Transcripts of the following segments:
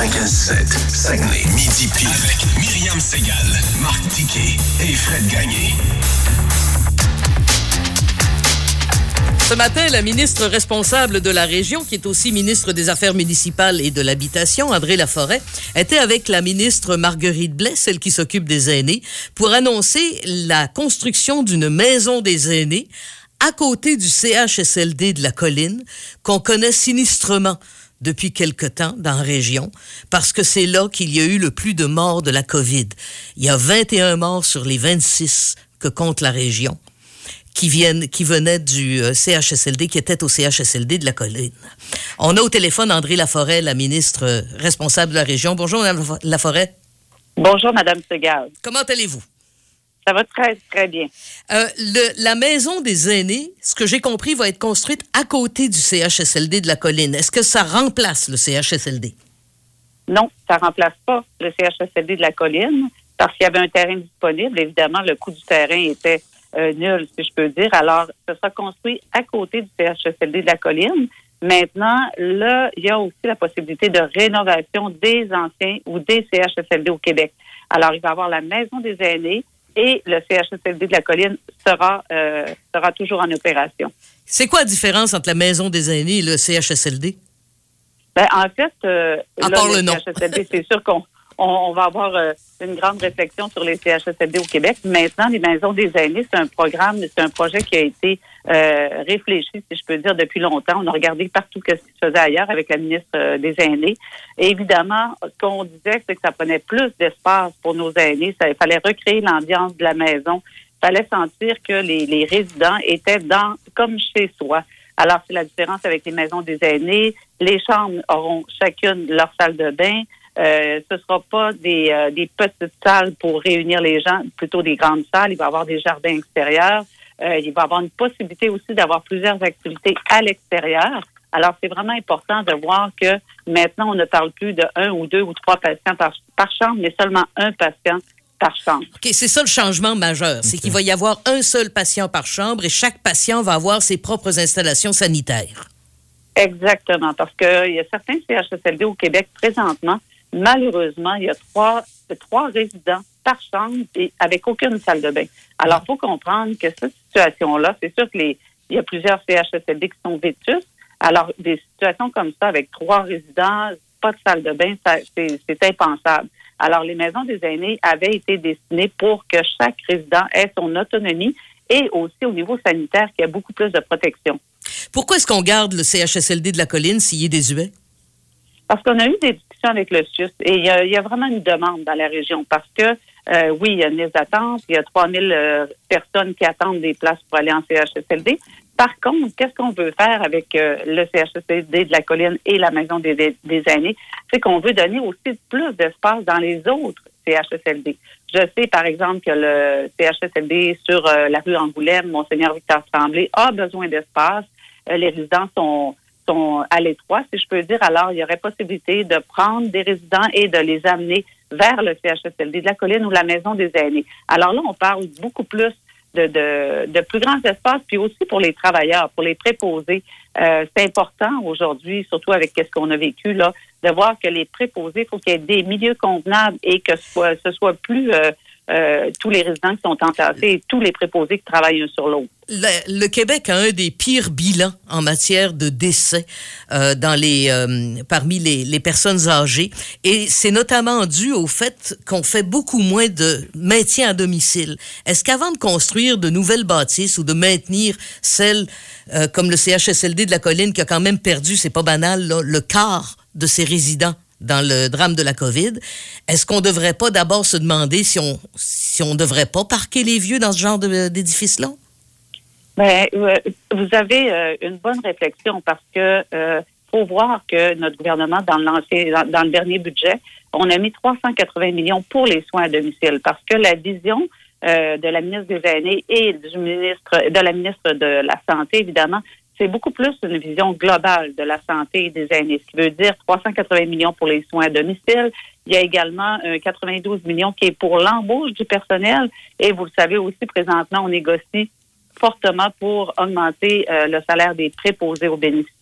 95.7, Saguenay, Midi Pire. Avec Myriam Segal, Marc Tiquet et Fred Gagné. Ce matin, la ministre responsable de la région, qui est aussi ministre des Affaires municipales et de l'Habitation, André Laforêt, était avec la ministre Marguerite Blais, celle qui s'occupe des aînés, pour annoncer la construction d'une maison des aînés à côté du CHSLD de la Colline, qu'on connaît sinistrement depuis quelque temps dans la région, parce que c'est là qu'il y a eu le plus de morts de la COVID. Il y a 21 morts sur les 26 que compte la région, qui venaient du CHSLD, qui étaient au CHSLD de la Colline. On a au téléphone André Laforêt, la ministre responsable de la région. Bonjour, Mme Laforêt. Bonjour, Mme Segal. Comment allez-vous? Ça va très, très bien. La maison des aînés, ce que j'ai compris, va être construite à côté du CHSLD de la Colline. Est-ce que ça remplace le CHSLD? Non, ça ne remplace pas le CHSLD de la Colline, parce qu'il y avait un terrain disponible. Évidemment, le coût du terrain était nul, si je peux dire. Alors, ça sera construit à côté du CHSLD de la Colline. Maintenant, là, il y a aussi la possibilité de rénovation des anciens ou des CHSLD au Québec. Alors, il va y avoir la maison des aînés et le CHSLD de la Colline sera toujours en opération. C'est quoi la différence entre la maison des aînés et le CHSLD? Ben, en fait, le CHSLD, c'est sûr qu'on va avoir une grande réflexion sur les CHSLD au Québec. Maintenant, les maisons des aînés, c'est un projet qui a été réfléchi, si je peux dire, depuis longtemps. On a regardé partout ce qui se faisait ailleurs avec la ministre des aînés. Et évidemment, ce qu'on disait, c'est que ça prenait plus d'espace pour nos aînés. Il fallait recréer l'ambiance de la maison. Il fallait sentir que les résidents étaient comme chez soi. Alors, c'est la différence avec les maisons des aînés. Les chambres auront chacune leur salle de bain. Ce ne sera pas des petites salles pour réunir les gens, plutôt des grandes salles. Il va y avoir des jardins extérieurs. Il va y avoir une possibilité aussi d'avoir plusieurs activités à l'extérieur. Alors, c'est vraiment important de voir que maintenant, on ne parle plus de 1 ou 2 ou 3 patients par chambre, mais seulement un patient par chambre. OK, c'est ça le changement majeur. C'est qu'il va y avoir un seul patient par chambre et chaque patient va avoir ses propres installations sanitaires. Exactement, parce qu'il y a certains CHSLD au Québec présentement. Malheureusement, il y a trois résidents par chambre et avec aucune salle de bain. Alors, il faut comprendre que cette situation-là, c'est sûr qu'il y a plusieurs CHSLD qui sont vétustes. Alors, des situations comme ça, avec 3 résidents, pas de salle de bain, c'est impensable. Alors, les maisons des aînés avaient été destinées pour que chaque résident ait son autonomie et aussi au niveau sanitaire, qu'il y ait beaucoup plus de protection. Pourquoi est-ce qu'on garde le CHSLD de la Colline s'il est désuet? Parce qu'on a eu des discussions avec le CIUS et il y a vraiment une demande dans la région parce que, oui, il y a une liste d'attente, il y a 3000 personnes qui attendent des places pour aller en CHSLD. Par contre, qu'est-ce qu'on veut faire avec le CHSLD de la Colline et la Maison des aînés? C'est qu'on veut donner aussi plus d'espace dans les autres CHSLD. Je sais, par exemple, que le CHSLD sur la rue Angoulême, Monseigneur Victor Tremblay, a besoin d'espace. Les résidents sont à l'étroit, si je peux dire. Alors, il y aurait possibilité de prendre des résidents et de les amener vers le CHSLD de la Colline ou la Maison des aînés. Alors là, on parle beaucoup plus de plus grands espaces, puis aussi pour les travailleurs, pour les préposés. C'est important aujourd'hui, surtout avec ce qu'on a vécu, là, de voir que les préposés, il faut qu'il y ait des milieux convenables et que ce soit plus tous les résidents qui sont entassés et tous les préposés qui travaillent un sur l'autre. Le Québec a un des pires bilans en matière de décès parmi les personnes âgées. Et c'est notamment dû au fait qu'on fait beaucoup moins de maintien à domicile. Est-ce qu'avant de construire de nouvelles bâtisses ou de maintenir celles comme le CHSLD de la Colline qui a quand même perdu, c'est pas banal, là, le quart de ses résidents dans le drame de la COVID, est-ce qu'on ne devrait pas d'abord se demander si on ne devrait pas parquer les vieux dans ce genre d'édifice-là? Bien, vous avez une bonne réflexion parce que faut voir que notre gouvernement, dans le dernier budget, on a mis 380 millions pour les soins à domicile parce que la vision de la ministre des Aînés et de la ministre de la Santé, évidemment, c'est beaucoup plus une vision globale de la santé des aînés, ce qui veut dire 380 millions pour les soins à domicile. Il y a également 92 millions qui est pour l'embauche du personnel. Et vous le savez aussi, présentement, on négocie fortement pour augmenter le salaire des préposés aux bénéficiaires.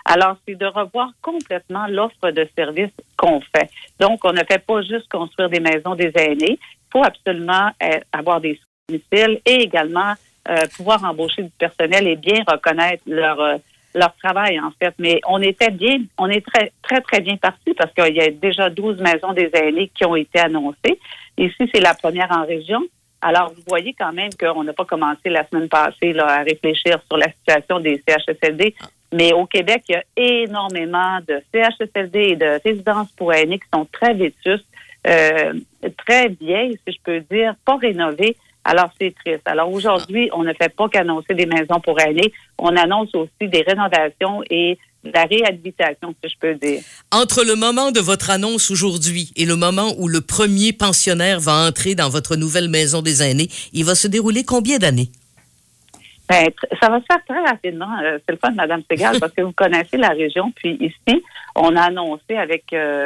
Alors, c'est de revoir complètement l'offre de services qu'on fait. Donc, on ne fait pas juste construire des maisons des aînés. Il faut absolument avoir des domiciles et également pouvoir embaucher du personnel et bien reconnaître leur travail, en fait. Mais on est très, très, très bien parti parce qu'il y a déjà 12 maisons des aînés qui ont été annoncées. Ici, c'est la première en région. Alors, vous voyez quand même qu'on n'a pas commencé la semaine passée là, à réfléchir sur la situation des CHSLD. Mais au Québec, il y a énormément de CHSLD et de résidences pour aînés qui sont très vétustes, très vieilles, si je peux dire, pas rénovées. Alors, c'est triste. Alors, aujourd'hui, on ne fait pas qu'annoncer des maisons pour aînés. On annonce aussi des rénovations et de la réhabilitation, si je peux dire. Entre le moment de votre annonce aujourd'hui et le moment où le premier pensionnaire va entrer dans votre nouvelle maison des aînés, il va se dérouler combien d'années? Ben, ça va se faire très rapidement. C'est le fun, Mme Segal, parce que vous connaissez la région. Puis ici, on a annoncé avec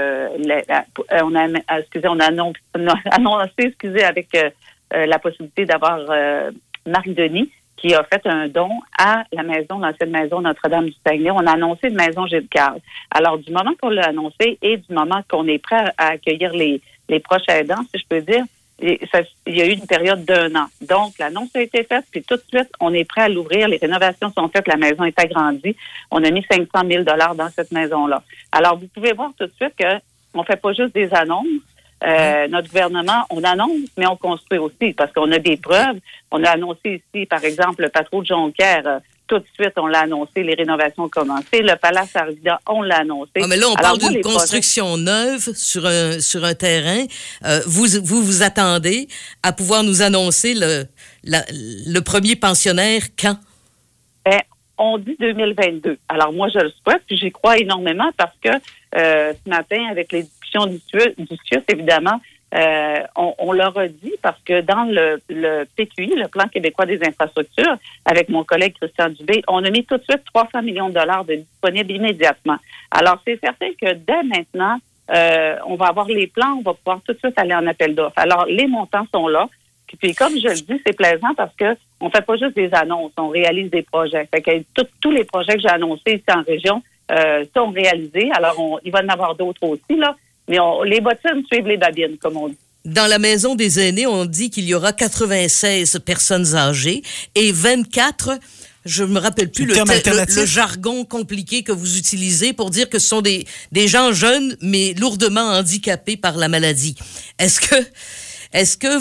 avec la possibilité d'avoir Marc Denis qui a fait un don à l'ancienne maison Notre-Dame du Saguenay. On a annoncé une maison Gilles Carle. Alors, du moment qu'on l'a annoncé et du moment qu'on est prêt à accueillir les proches aidants, si je peux dire, il y a eu une période d'1 an. Donc, l'annonce a été faite, puis tout de suite, on est prêt à l'ouvrir. Les rénovations sont faites, la maison est agrandie. On a mis 500 000 $ dans cette maison-là. Alors, vous pouvez voir tout de suite qu'on ne fait pas juste des annonces. Notre gouvernement, on annonce, mais on construit aussi parce qu'on a des preuves. On a annoncé ici, par exemple, le Patro de Jonquière. Tout de suite, on l'a annoncé, les rénovations ont commencé. Le Palace Arvida, on l'a annoncé. Ah, mais là, on parle d'une construction neuve sur un terrain. Vous attendez à pouvoir nous annoncer le premier pensionnaire quand? On dit 2022. Alors, moi, je le souhaite, puis j'y crois énormément parce que ce matin, avec les discussions du CIUS, évidemment, on leur a dit, parce que dans le PQI, le Plan québécois des infrastructures, avec mon collègue Christian Dubé, on a mis tout de suite 300 millions de $ de disponibles immédiatement. Alors, c'est certain que dès maintenant, on va avoir les plans, on va pouvoir tout de suite aller en appel d'offres. Alors, les montants sont là. Puis, comme je le dis, c'est plaisant parce que on fait pas juste des annonces, on réalise des projets. Fait que tous les projets que j'ai annoncés ici en région sont réalisés. Alors, il va y en avoir d'autres aussi, là. Mais les bottines suivent les babines, comme on dit. Dans la maison des aînés, on dit qu'il y aura 96 personnes âgées et 24, je me rappelle plus le jargon compliqué que vous utilisez pour dire que ce sont des gens jeunes, mais lourdement handicapés par la maladie. Est-ce que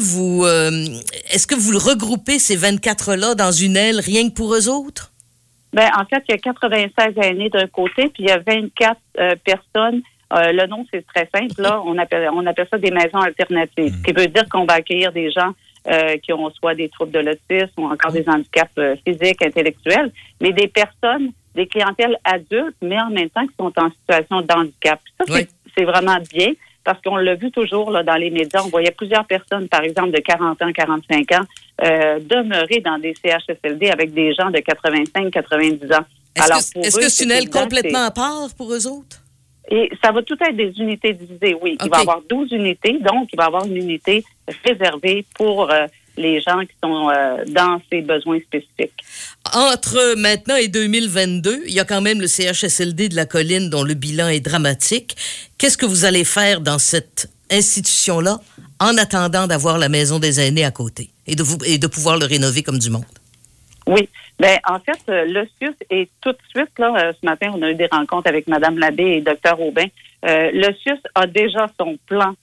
vous regroupez ces 24-là dans une aile rien que pour eux autres? Ben, en fait, il y a 96 aînés d'un côté, puis il y a 24 personnes. Le nom, c'est très simple. Là, on appelle ça des maisons alternatives, ce qui veut dire qu'on va accueillir des gens qui ont soit des troubles de l'autisme ou encore des handicaps physiques, intellectuels, mais des personnes, des clientèles adultes, mais en même temps qui sont en situation de handicap. Ça, c'est vraiment bien. Parce qu'on l'a vu toujours là, dans les médias, on voyait plusieurs personnes, par exemple, de 40 ans, 45 ans, demeurer dans des CHSLD avec des gens de 85, 90 ans. Est-ce que c'est une aile complètement à part pour eux autres? Et ça va tout être des unités divisées, oui. Okay. Il va y avoir 12 unités, donc il va y avoir une unité réservée pour les gens qui sont dans ces besoins spécifiques. Entre maintenant et 2022, il y a quand même le CHSLD de la Colline dont le bilan est dramatique. Qu'est-ce que vous allez faire dans cette institution-là en attendant d'avoir la maison des aînés à côté et de pouvoir le rénover comme du monde? Oui. Ben en fait, le CIUS est tout de suite, là, ce matin, on a eu des rencontres avec Mme Labbé et Dr Aubin. Le CIUS a déjà son plan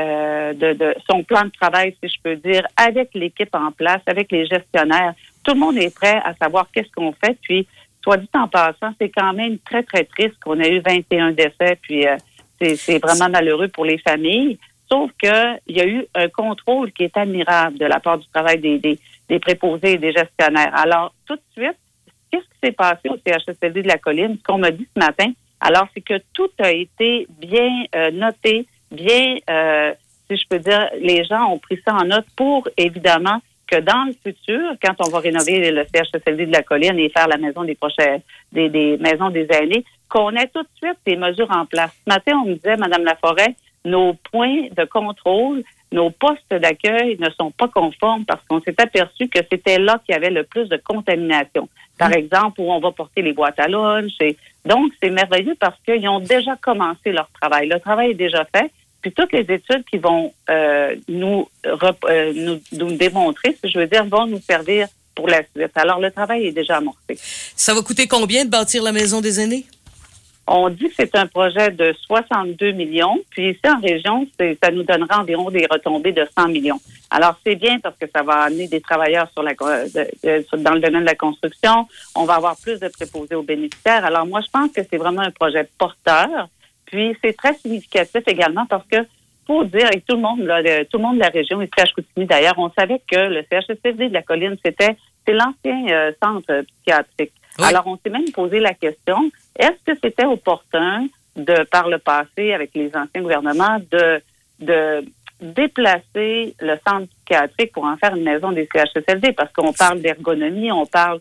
son plan de travail, si je peux dire, avec l'équipe en place, avec les gestionnaires. Tout le monde est prêt à savoir qu'est-ce qu'on fait. Puis, soit dit en passant, c'est quand même très, très triste qu'on ait eu 21 décès. Puis, c'est vraiment malheureux pour les familles. Sauf que il y a eu un contrôle qui est admirable de la part du travail des préposés et des gestionnaires. Alors, tout de suite, qu'est-ce qui s'est passé au CHSLD de la Colline? Ce qu'on m'a dit ce matin, alors, c'est que tout a été bien noté, bien, si je peux dire, les gens ont pris ça en note pour, évidemment, que dans le futur, quand on va rénover le CHSLD de la Colline et faire la maison des maisons des aînés, qu'on ait tout de suite des mesures en place. Ce matin, on me disait, Mme Laforêt, nos points de contrôle, nos postes d'accueil ne sont pas conformes parce qu'on s'est aperçu que c'était là qu'il y avait le plus de contamination. Par exemple, où on va porter les boîtes à lunch et Donc, c'est merveilleux parce qu'ils ont déjà commencé leur travail. Le travail est déjà fait. Puis toutes les études qui vont nous démontrer, si je veux dire, vont nous servir pour la suite. Alors, le travail est déjà amorcé. Ça va coûter combien de bâtir la maison des aînés? On dit que c'est un projet de 62 millions. Puis ici, en région, ça nous donnera environ des retombées de 100 millions. Alors, c'est bien parce que ça va amener des travailleurs dans le domaine de la construction. On va avoir plus de préposés aux bénéficiaires. Alors, moi, je pense que c'est vraiment un projet porteur. Puis, c'est très significatif également parce que, pour dire, et tout le monde de la région, ici à Chicoutimi d'ailleurs, on savait que le CHSLD de la Colline, c'est l'ancien centre psychiatrique. Oui. Alors, on s'est même posé la question, est-ce que c'était opportun par le passé, avec les anciens gouvernements, de déplacer le centre psychiatrique pour en faire une maison des CHSLD? Parce qu'on parle d'ergonomie, on parle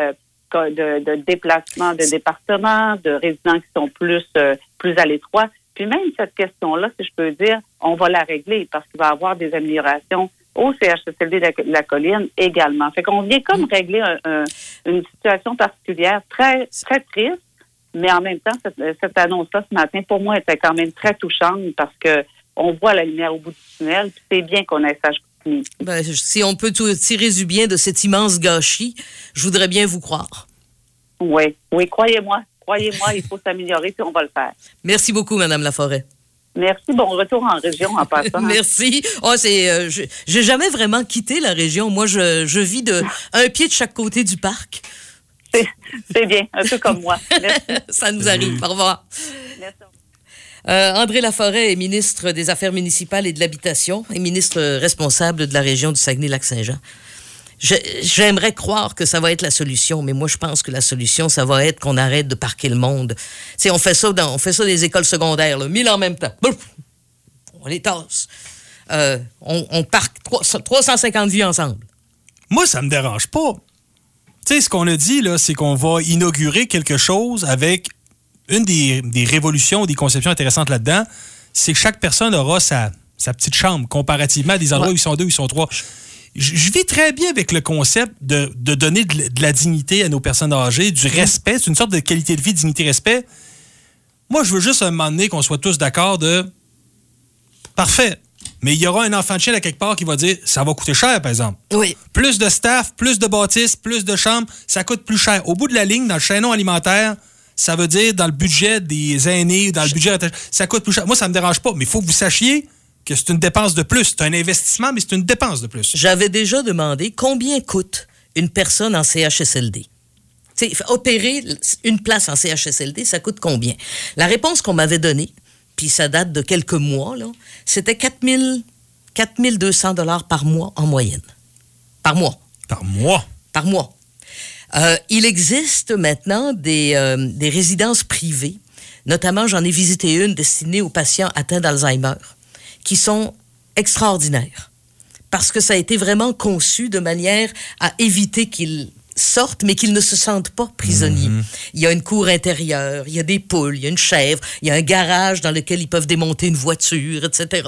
de déplacement de départements, de résidents qui sont plus à l'étroit. Puis même cette question-là, si je peux dire, on va la régler parce qu'il va y avoir des améliorations au CHSLD de la Colline également. Fait qu'on vient comme régler une situation particulière très, très triste, mais en même temps, cette annonce-là ce matin, pour moi, était quand même très touchante parce que on voit la lumière au bout du tunnel, puis c'est bien qu'on ait ça. Ben, si on peut tirer du bien de cet immense gâchis, je voudrais bien vous croire. Oui, croyez-moi, il faut s'améliorer, puis on va le faire. Merci beaucoup, Mme Laforêt. Merci. Bon retour en région en passant. Merci. J'ai jamais vraiment quitté la région. Moi, je vis un pied de chaque côté du parc. C'est bien, un peu comme moi. Merci. Ça nous arrive. Au revoir. Merci. André Laforêt est ministre des Affaires municipales et de l'Habitation et ministre responsable de la région du Saguenay-Lac-Saint-Jean. J'aimerais croire que ça va être la solution, mais moi, je pense que la solution, ça va être qu'on arrête de parquer le monde. T'sais, on fait ça dans les écoles secondaires, 1000 en même temps. Bouf! On les tasse. On parque 350 vies ensemble. Moi, ça me dérange pas. Tu sais, ce qu'on a dit, là, c'est qu'on va inaugurer quelque chose avec une des révolutions, des conceptions intéressantes là-dedans, c'est que chaque personne aura sa petite chambre, comparativement à des endroits où ils sont 2, où ils sont 3. Je vis très bien avec le concept de donner de la dignité à nos personnes âgées, du respect. C'est une sorte de qualité de vie, dignité, respect. Moi, je veux juste un moment donné qu'on soit tous d'accord de... Parfait. Mais il y aura un enfant de chien à quelque part qui va dire « ça va coûter cher, par exemple. » Oui. Plus de staff, plus de bâtisses, plus de chambres, ça coûte plus cher. Au bout de la ligne, dans le chaînon alimentaire, ça veut dire dans le budget des aînés, dans le budget... Ça coûte plus cher. Moi, ça me dérange pas, mais il faut que vous sachiez que c'est une dépense de plus. C'est un investissement, mais c'est une dépense de plus. J'avais déjà demandé combien coûte une personne en CHSLD. T'sais, opérer une place en CHSLD, ça coûte combien? La réponse qu'on m'avait donnée, puis ça date de quelques mois, là, c'était 4 200 $ par mois en moyenne. Par mois. Par mois? Par mois. Il existe maintenant des résidences privées. Notamment, j'en ai visité une destinée aux patients atteints d'Alzheimer, qui sont extraordinaires. Parce que ça a été vraiment conçu de manière à éviter qu'ils sortent, mais qu'ils ne se sentent pas prisonniers. Mm-hmm. Il y a une cour intérieure, il y a des poules, il y a une chèvre, il y a un garage dans lequel ils peuvent démonter une voiture, etc.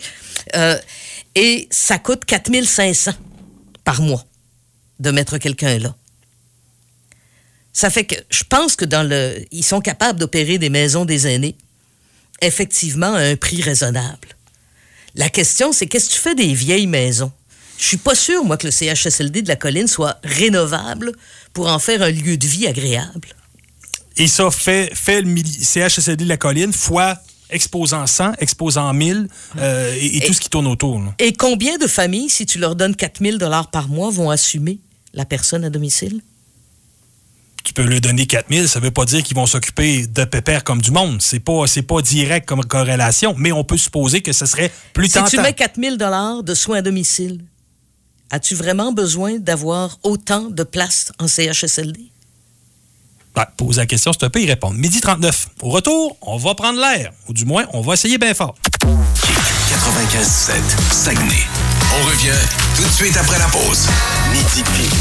Et ça coûte 4 500 par mois de mettre quelqu'un là. Ça fait que je pense que ils sont capables d'opérer des maisons des aînés, effectivement, à un prix raisonnable. La question, c'est qu'est-ce que tu fais des vieilles maisons? Je suis pas sûr, moi, que le CHSLD de la Colline soit rénovable pour en faire un lieu de vie agréable. Et ça fait le CHSLD de la Colline fois exposant 100, exposant 1000 et tout ce qui tourne autour. Là. Et combien de familles, si tu leur donnes 4 000 $ par mois, vont assumer la personne à domicile? Tu peux leur donner 4 000, ça veut pas dire qu'ils vont s'occuper de pépère comme du monde. C'est pas direct comme corrélation, mais on peut supposer que ce serait plus tentant. Si tu mets 4 000 $ de soins à domicile, as-tu vraiment besoin d'avoir autant de places en CHSLD? Ben, pose la question, c'est un peu y répondre. 12h39. Au retour, on va prendre l'air. Ou du moins, on va essayer bien fort. 95.7 Saguenay. On revient tout de suite après la pause. Midi Pile.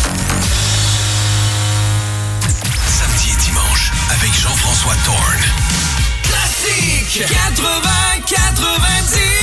Samedi et dimanche avec Jean-François Thorne. Classique 80-90.